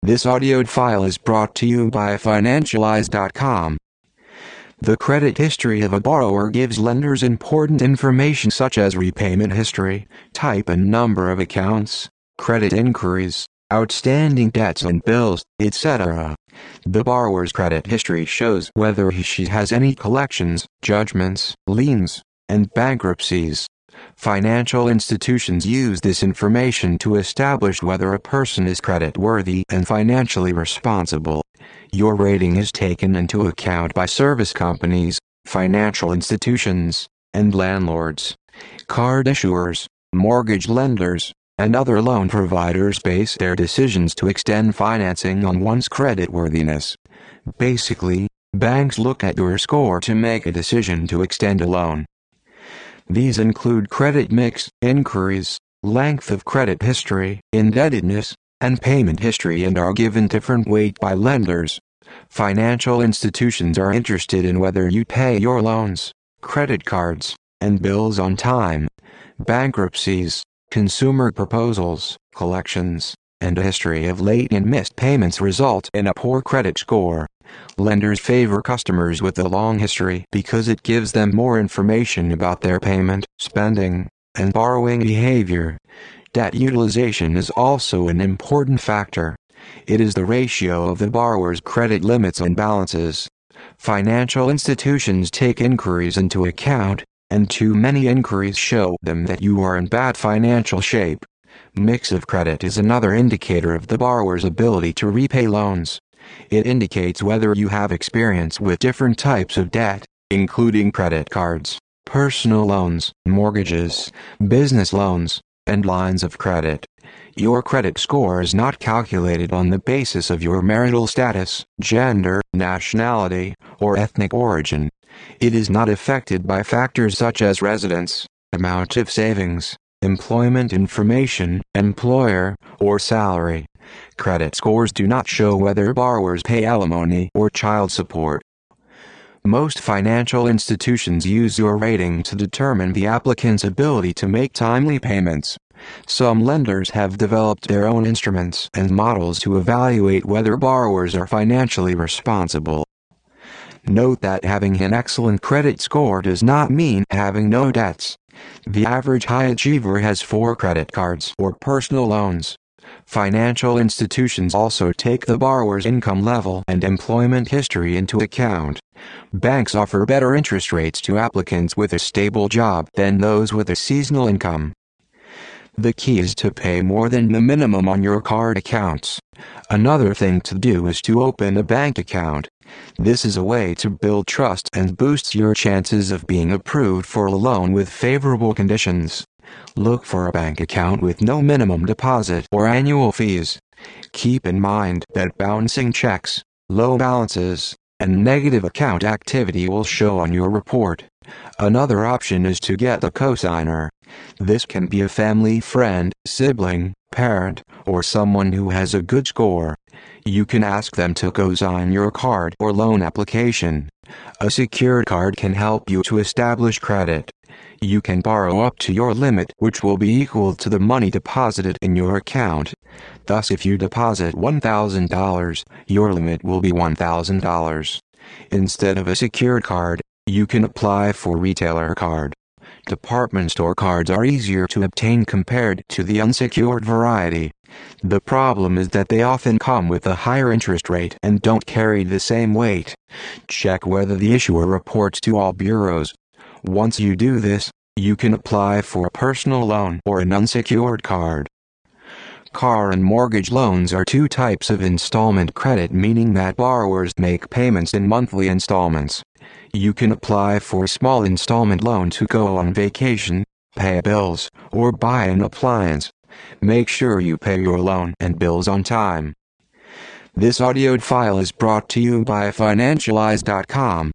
This audio file is brought to you by Financialize.com. The credit history of a borrower gives lenders important information such as repayment history, type and number of accounts, credit inquiries, outstanding debts and bills, etc. The borrower's credit history shows whether he/she has any collections, judgments, liens, and bankruptcies. Financial institutions use this information to establish whether a person is creditworthy and financially responsible. Your rating is taken into account by service companies, financial institutions, and landlords. Card issuers, mortgage lenders, and other loan providers base their decisions to extend financing on one's creditworthiness. Basically, banks look at your score to make a decision to extend a loan. These include credit mix, inquiries, length of credit history, indebtedness, and payment history, and are given different weight by lenders. Financial institutions are interested in whether you pay your loans, credit cards, and bills on time. Bankruptcies, consumer proposals, collections, and a history of late and missed payments result in a poor credit score. Lenders favor customers with a long history because it gives them more information about their payment, spending, and borrowing behavior. Debt utilization is also an important factor. It is the ratio of the borrower's credit limits and balances. Financial institutions take inquiries into account, and too many inquiries show them that you are in bad financial shape. Mix of credit is another indicator of the borrower's ability to repay loans. It indicates whether you have experience with different types of debt, including credit cards, personal loans, mortgages, business loans, and lines of credit. Your credit score is not calculated on the basis of your marital status, gender, nationality, or ethnic origin. It is not affected by factors such as residence, amount of savings, employment information, employer, or salary. Credit scores do not show whether borrowers pay alimony or child support. Most financial institutions use your rating to determine the applicant's ability to make timely payments. Some lenders have developed their own instruments and models to evaluate whether borrowers are financially responsible. Note that having an excellent credit score does not mean having no debts. The average high achiever has 4 credit cards or personal loans. Financial institutions also take the borrower's income level and employment history into account. Banks offer better interest rates to applicants with a stable job than those with a seasonal income. The key is to pay more than the minimum on your card accounts. Another thing to do is to open a bank account. This is a way to build trust and boosts your chances of being approved for a loan with favorable conditions. Look for a bank account with no minimum deposit or annual fees. Keep in mind that bouncing checks, low balances, and negative account activity will show on your report. Another option is to get a cosigner. This can be a family friend, sibling, parent, or someone who has a good score. You can ask them to cosign your card or loan application. A secured card can help you to establish credit. You can borrow up to your limit, which will be equal to the money deposited in your account. Thus, if you deposit $1,000, your limit will be $1,000. Instead of a secured card, you can apply for retailer card. Department store cards are easier to obtain compared to the unsecured variety. The problem is that they often come with a higher interest rate and don't carry the same weight. Check whether the issuer reports to all bureaus. Once you do this, you can apply for a personal loan or an unsecured card. Car and mortgage loans are 2 types of installment credit, meaning that borrowers make payments in monthly installments. You can apply for a small installment loan to go on vacation, pay bills, or buy an appliance. Make sure you pay your loan and bills on time. This audio file is brought to you by Financialize.com.